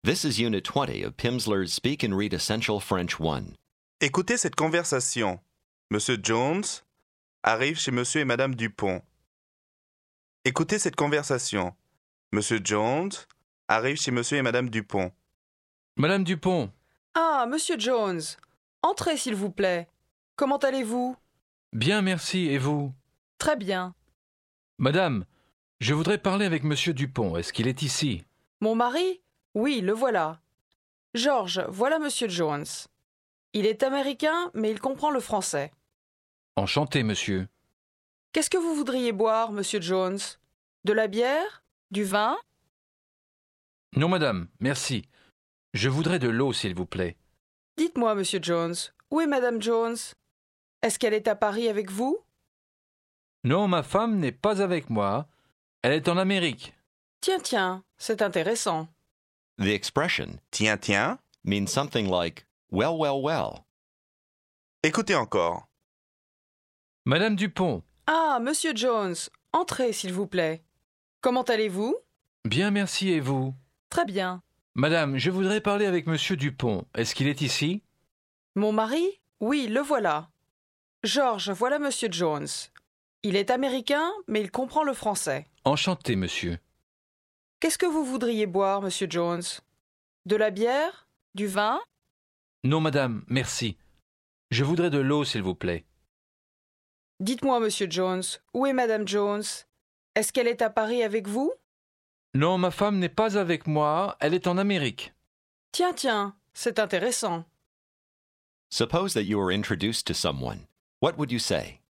This is Unit 20 of Pimsleur's Speak and Read Essential French 1. Écoutez cette conversation. Monsieur Jones arrive chez Monsieur et Madame Dupont. Écoutez cette conversation. Monsieur Jones arrive chez Monsieur et Madame Dupont. Madame Dupont. Ah, Monsieur Jones. Entrez, s'il vous plaît. Comment allez-vous? Bien, merci. Et vous? Très bien. Madame, je voudrais parler avec Monsieur Dupont. Est-ce qu'il est ici? Mon mari? Oui, le voilà. George, voilà Monsieur Jones. Il est américain, mais il comprend le français. Enchanté, monsieur. Qu'est-ce que vous voudriez boire, Monsieur Jones? De la bière? Du vin? Non, madame, merci. Je voudrais de l'eau, s'il vous plaît. Dites-moi, Monsieur Jones, où est Madame Jones? Est-ce qu'elle est à Paris avec vous? Non, ma femme n'est pas avec moi. Elle est en Amérique. Tiens, c'est intéressant. The expression Tiens, tiens. means something like, well. Écoutez encore. Madame Dupont. Ah, Monsieur Jones, entrez, s'il vous plaît. Comment allez-vous? Bien, merci. Et vous? Très bien. Madame, je voudrais parler avec Monsieur Dupont. Est-ce qu'il est ici? Mon mari? Oui, le voilà. George, voilà Monsieur Jones. Il est américain, mais il comprend le français. Enchanté, monsieur. Qu'est-ce que vous voudriez boire, Monsieur Jones? De la bière? Du vin? Non, madame, merci. Je voudrais de l'eau, s'il vous plaît. Dites-moi, Monsieur Jones, où est Madame Jones? Est-ce qu'elle est à Paris avec vous? Non, ma femme n'est pas avec moi. Elle est en Amérique. Tiens, c'est intéressant. Suppose that you were introduced to someone. What would you say?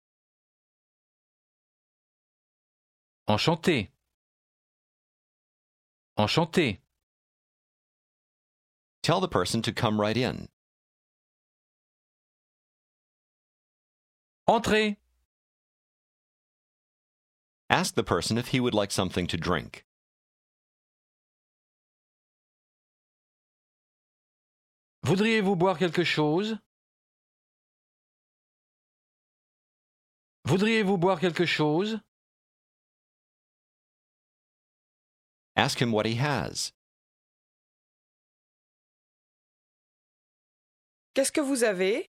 Enchanté. Enchanté. Tell the person to come right in. Entrez. Ask the person if he would like something to drink. Voudriez-vous boire quelque chose? Voudriez-vous boire quelque chose? Ask him what he has. Qu'est-ce que vous avez?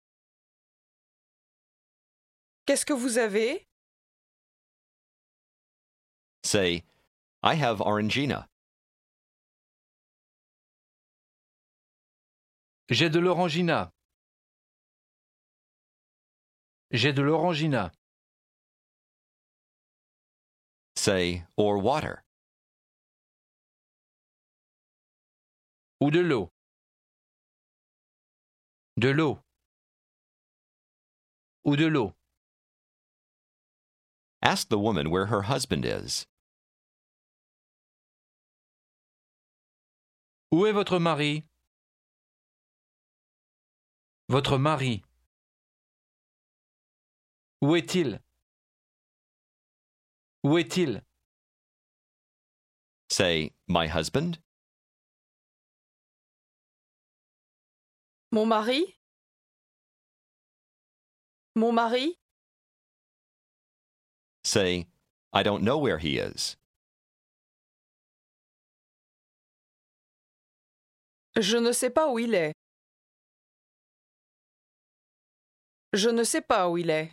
Qu'est-ce que vous avez? Say, I have Orangina. J'ai de l'orangina. J'ai de l'orangina. Say, or water. Ou de l'eau. De l'eau. Ou de l'eau. Ask the woman where her husband is. Où est votre mari? Votre mari. Où est-il? Où est-il? Say, my husband. Mon mari? Mon mari? Say, I don't know where he is. Je ne sais pas où il est. Je ne sais pas où il est.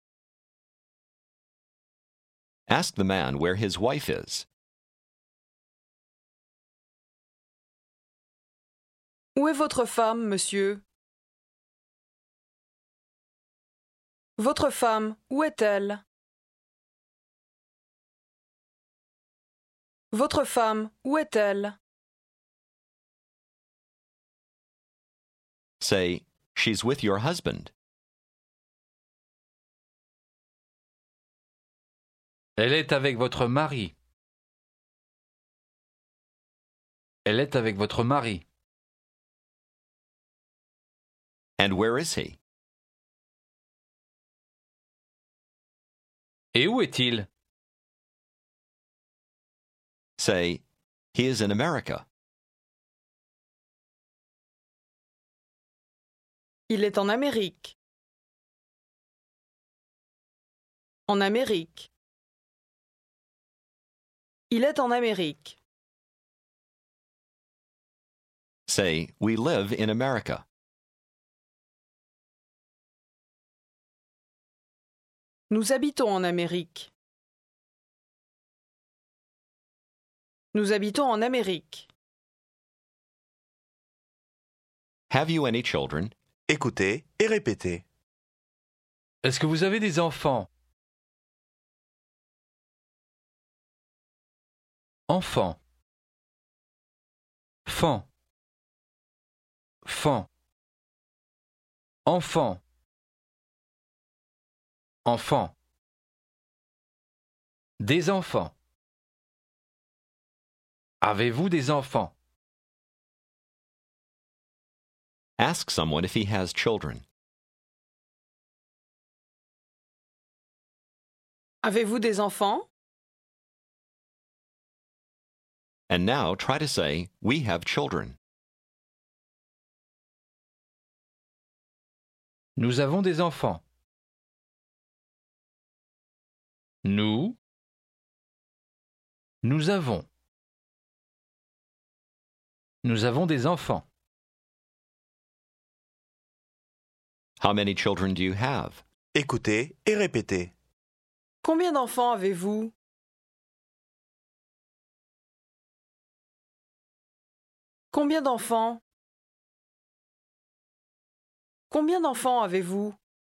Ask the man where his wife is. Où est votre femme, monsieur? Votre femme, où est-elle? Votre femme, où est-elle? Say, she's with your husband. Elle est avec votre mari. Elle est avec votre mari. And where is he? Et où est-il? Say, he is in America. Il est en Amérique. En Amérique. Il est en Amérique. Say, we live in America. Nous habitons en Amérique. Nous habitons en Amérique. Have you any children? Écoutez et répétez. Est-ce que vous avez des enfants? Enfant. Fan. Fan. Enfant. Enfant. Des enfants. Avez-vous des enfants? Ask someone if he has children. Avez-vous des enfants? And now try to say, we have children. Nous avons des enfants. Nous avons. Nous avons des enfants. How many children do you have? Écoutez et répétez. Combien d'enfants avez-vous? Combien d'enfants? Combien d'enfants avez-vous?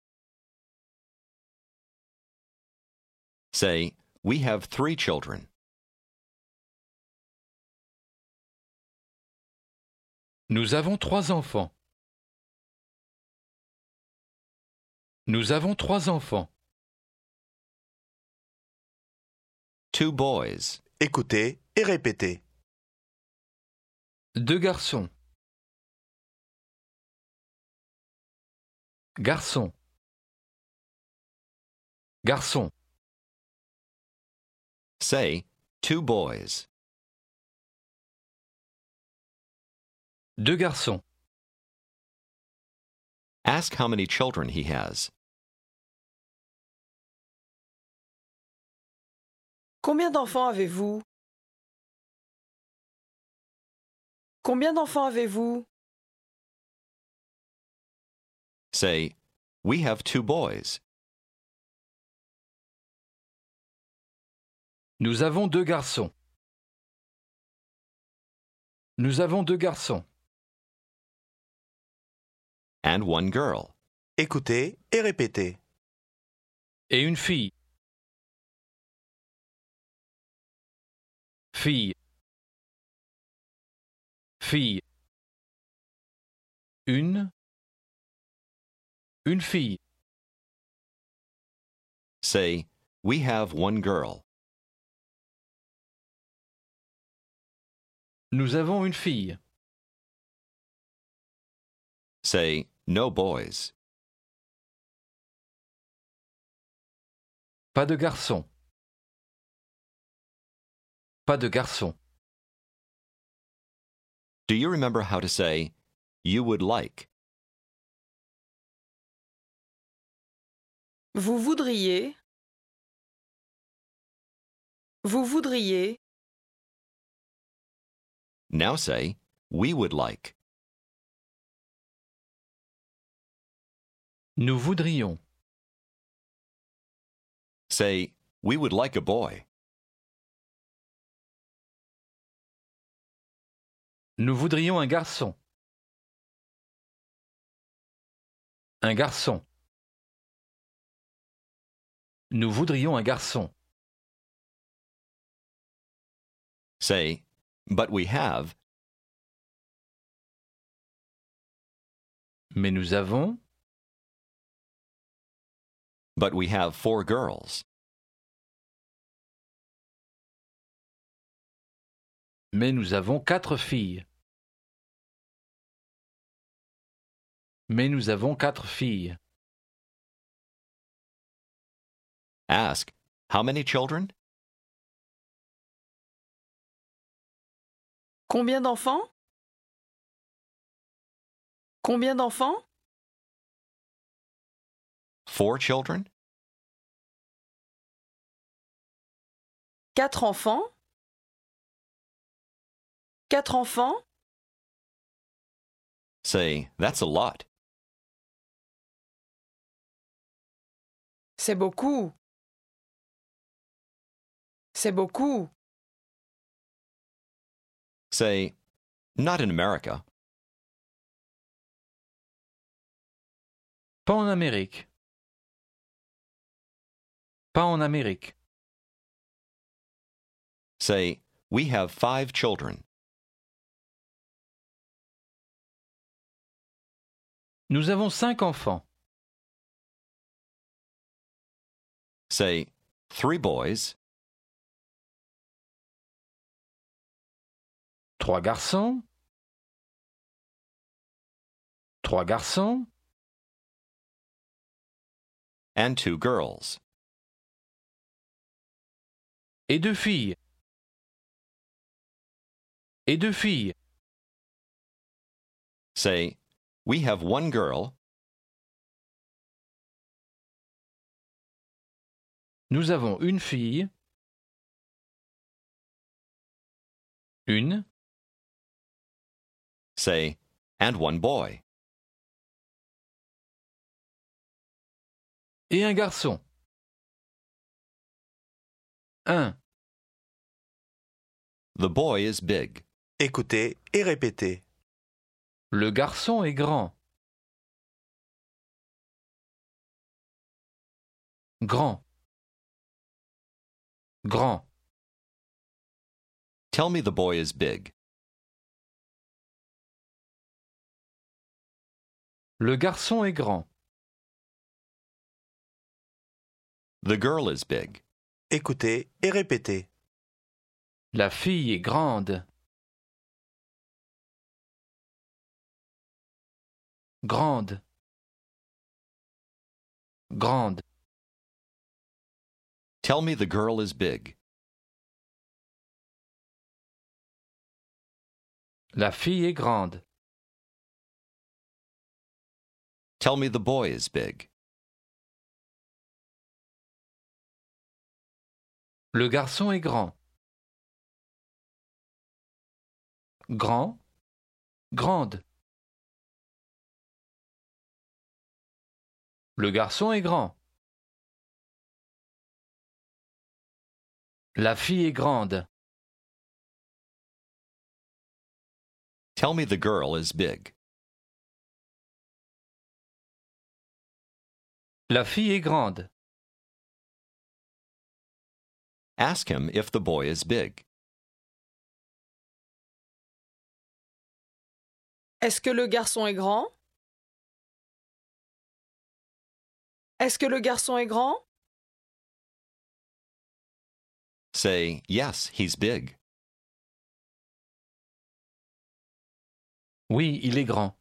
Say, we have 3 children. Nous avons 3 enfants. Nous avons 3 enfants. 2 boys. Écoutez et répétez. 2 garçons. Garçon. Garçon. Say, 2 boys. 2 garçons. Ask how many children he has. Combien d'enfants avez-vous? Combien d'enfants avez-vous? Say, we have 2 boys. Nous avons 2 garçons. Nous avons 2 garçons. And 1 girl. Écoutez et répétez. Et une fille. Fille. Fille. Une fille. Say, we have 1 girl. Nous avons une fille. Say, no boys. Pas de garçon. Pas de garçon. Do you remember how to say, you would like? Vous voudriez? Vous voudriez? Now say, we would like. Nous voudrions. Say, we would like a boy. Nous voudrions un garçon. Un garçon. Nous voudrions un garçon. Say, but we have. Mais nous avons. But we have 4 girls. Mais nous avons 4 filles. Mais nous avons 4 filles. Ask, how many children? Combien d'enfants? Combien d'enfants? 4 children? 4 enfants? 4 enfants? Say, that's a lot. C'est beaucoup. C'est beaucoup. Say, not in America. Pas en Amérique. Pas en Amérique. Say, we have 5 children. Nous avons 5 enfants. Say, 3 boys, 3 garçons. 3 garçons. and 2 girls. Et 2 filles. Et 2 filles. Say, we have 1 girl, Nous avons une fille. Une. say, and 1 boy. Et un garçon. Un. The boy is big. Écoutez et répétez. Le garçon est grand. Grand. Grand. Tell me the boy is big. Le garçon est grand. The girl is big. Écoutez et répétez. La fille est grande. Grande. Grande. Tell me the girl is big. La fille est grande. Tell me the boy is big. Le garçon est grand. Grand. Grande. Le garçon est grand. La fille est grande. Tell me the girl is big. La fille est grande. Ask him if the boy is big. Est-ce que le garçon est grand? Est-ce que le garçon est grand? Say, yes, he's big. Oui, il est grand.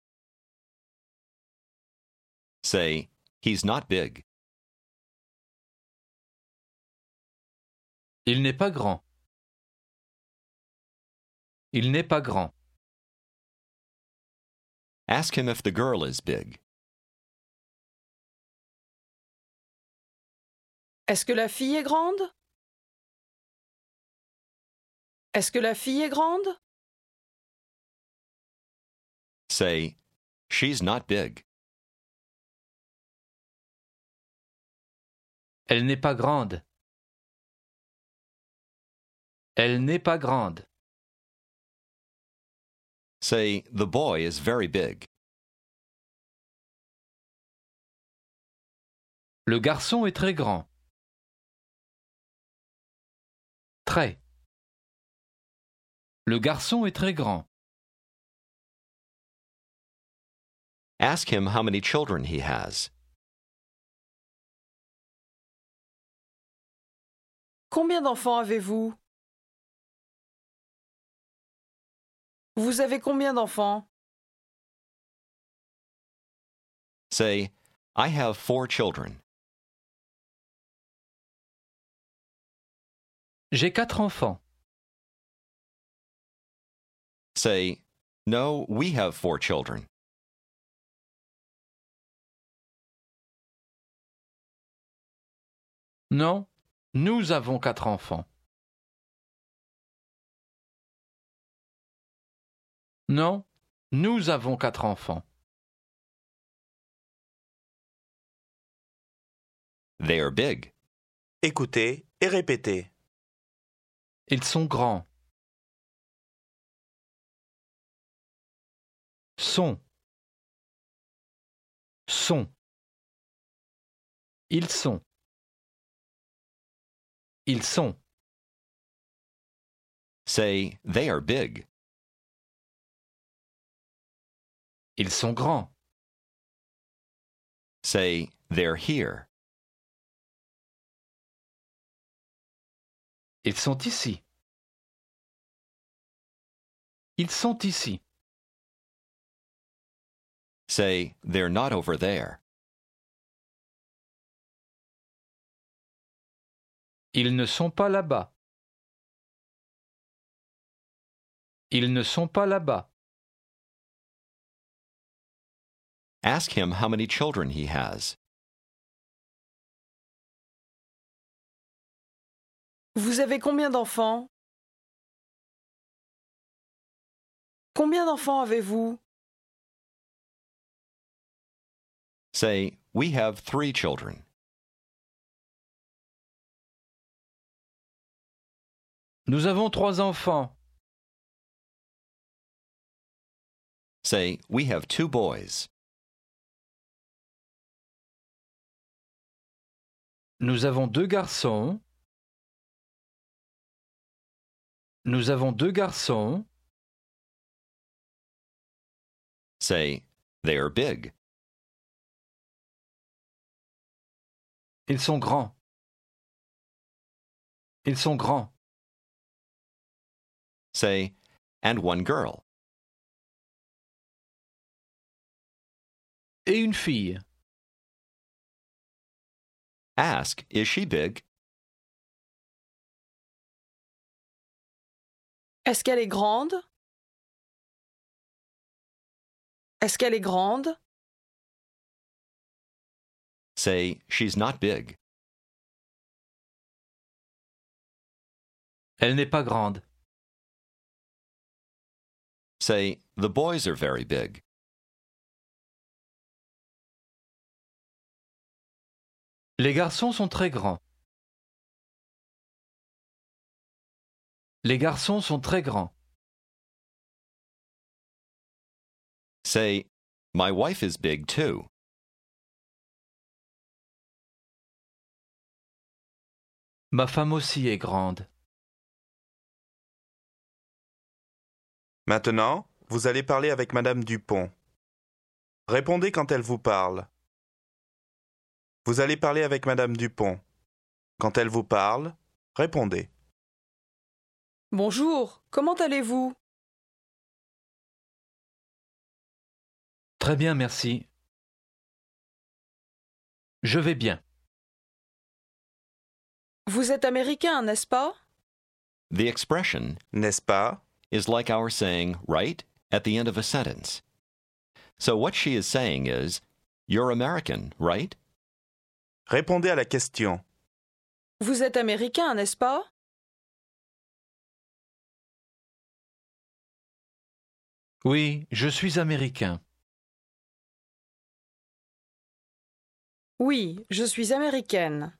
Say, he's not big. Il n'est pas grand. Il n'est pas grand. Ask him if the girl is big. Est-ce que la fille est grande? Est-ce que la fille est grande? Say, she's not big. Elle n'est pas grande. Elle n'est pas grande. Say, the boy is very big. Le garçon est très grand. Très. Le garçon est très grand. Ask him how many children he has. Combien d'enfants avez-vous? Vous avez combien d'enfants? Say, I have 4 children. J'ai 4 enfants. Say, no, we have 4 children. Non, nous avons 4 enfants. Non, Nous avons 4 enfants. They are big. Écoutez et répétez. Ils sont grands. Sont. Sont. Ils sont. Ils sont. Say, they are big. Ils sont grands. Say, they're here. Ils sont ici. Ils sont ici. Say, they're not over there. Ils ne sont pas là-bas. Ils ne sont pas là-bas. Ask him how many children he has. Vous avez combien d'enfants? Combien d'enfants avez-vous? Say, we have 3 children. Nous avons 3 enfants. Say, we have 2 boys. Nous avons 2 garçons. Nous avons 2 garçons. Say, they are big. Ils sont grands. Ils sont grands. Say, and 1 girl. Et une fille. Ask, is she big? Est-ce qu'elle est grande? Est-ce qu'elle est grande? Say, she's not big. Elle n'est pas grande. Say, the boys are very big. Les garçons sont très grands. Les garçons sont très grands. Say, my wife is big too. Ma femme aussi est grande. Maintenant, vous allez parler avec Madame Dupont. Répondez quand elle vous parle. Vous allez parler avec Madame Dupont. Quand elle vous parle, répondez. Bonjour, comment allez-vous? Très bien, merci. Je vais bien. Vous êtes américain, n'est-ce pas? The expression, N'est-ce pas? is like our saying right at the end of a sentence. So what she is saying is, you're American, right? Répondez à la question. Vous êtes américain, n'est-ce pas? Oui, je suis américain. Oui, je suis américaine.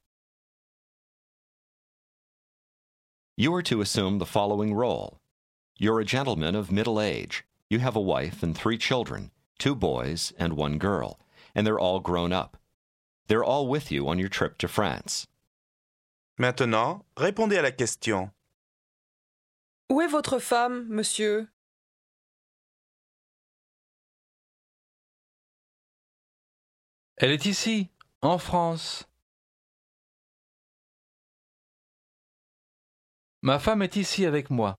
You are to assume the following role. You're a gentleman of middle age. You have a wife and 3 children, 2 boys and 1 girl, and they're all grown up. They're all with you on your trip to France. Maintenant, répondez à la question. Où est votre femme, monsieur? Elle est ici, en France. Ma femme est ici avec moi.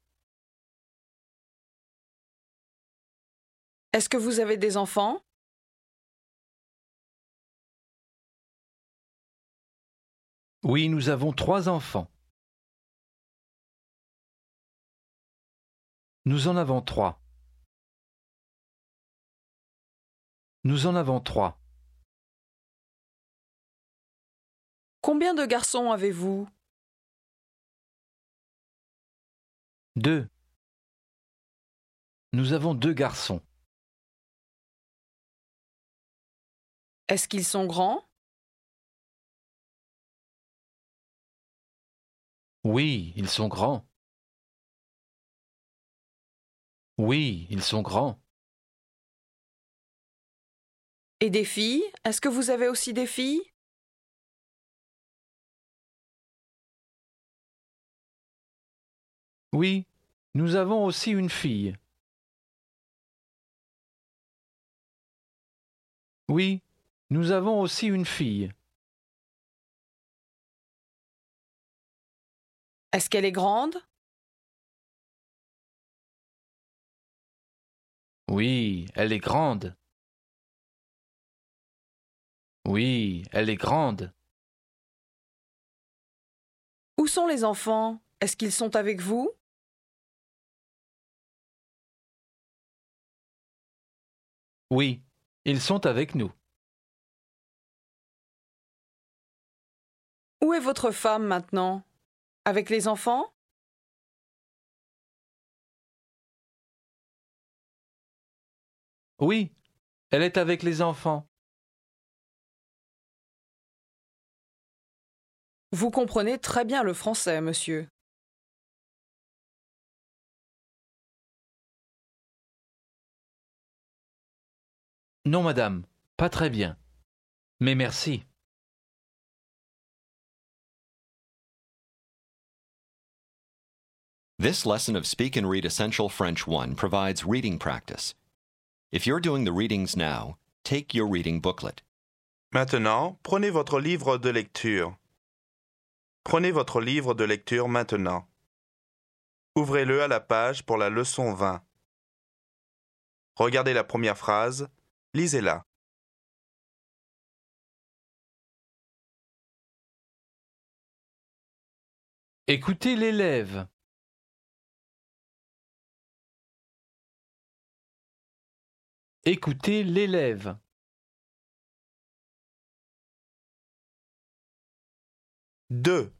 Est-ce que vous avez des enfants? Oui, nous avons 3 enfants. Nous en avons 3. Nous en avons 3. Combien de garçons avez-vous? 2. Nous avons 2 garçons. Est-ce qu'ils sont grands? Oui, ils sont grands. Oui, ils sont grands. Et des filles? Est-ce que vous avez aussi des filles? Oui, nous avons aussi une fille. Oui, nous avons aussi une fille. Est-ce qu'elle est grande? Oui, elle est grande. Oui, elle est grande. Où sont les enfants? Est-ce qu'ils sont avec vous? Oui, ils sont avec nous. Où est votre femme maintenant? Avec les enfants? Oui, elle est avec les enfants. Vous comprenez très bien le français, monsieur. Non, madame, pas très bien. Mais merci. This lesson of Speak and Read Essential French 1 provides reading practice. If you're doing the readings now, take your reading booklet. Maintenant, prenez votre livre de lecture. Prenez votre livre de lecture maintenant. Ouvrez-le à la page pour la leçon 20. Regardez la première phrase, lisez-la. Écoutez l'élève. Écoutez l'élève. Deux.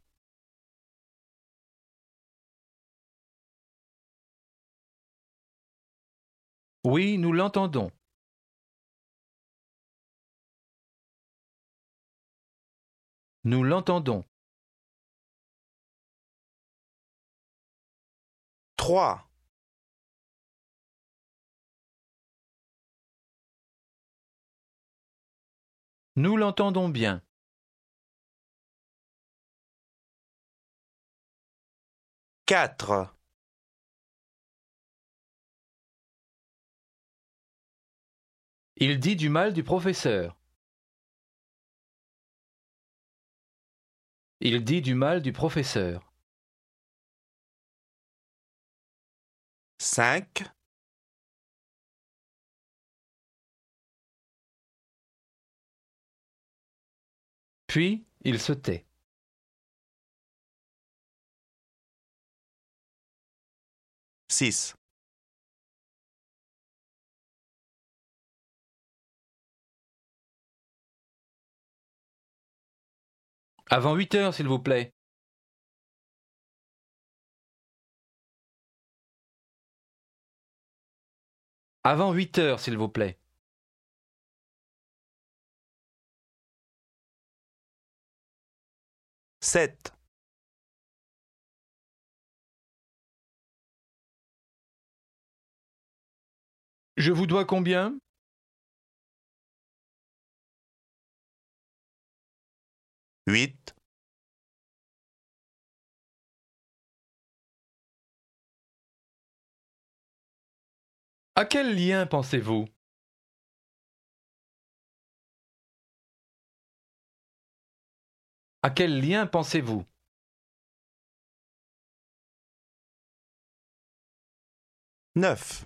Oui, nous l'entendons. Nous l'entendons. 3. Nous l'entendons bien. 4. Il dit du mal du professeur. Il dit du mal du professeur. 5. Puis, il se tait. 6. Avant 8 heures, s'il vous plaît. Avant 8 heures, s'il vous plaît. 7. Je vous dois combien? 8. À quel lien pensez-vous? À quel lien pensez-vous? 9.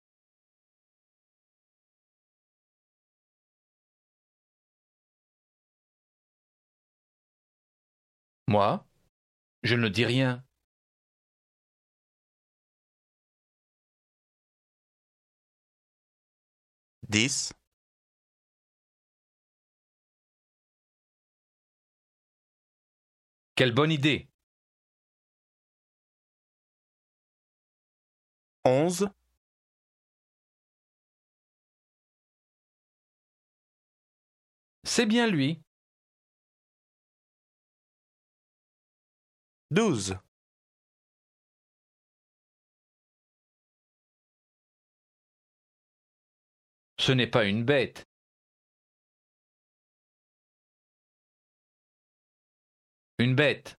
Moi, je ne dis rien. 10. Quelle bonne idée! 11. C'est bien lui. 12, Ce n'est pas une bête. Une bête.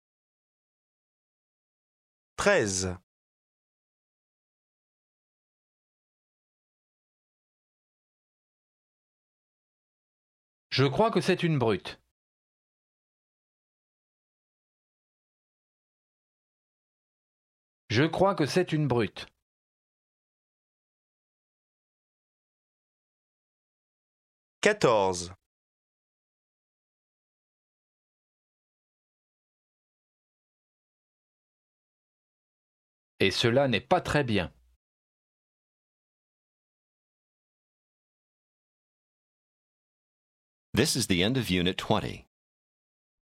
13, Je crois que c'est une brute. Je crois que c'est une brute. 14, Et cela n'est pas très bien. This is the end of Unit 20.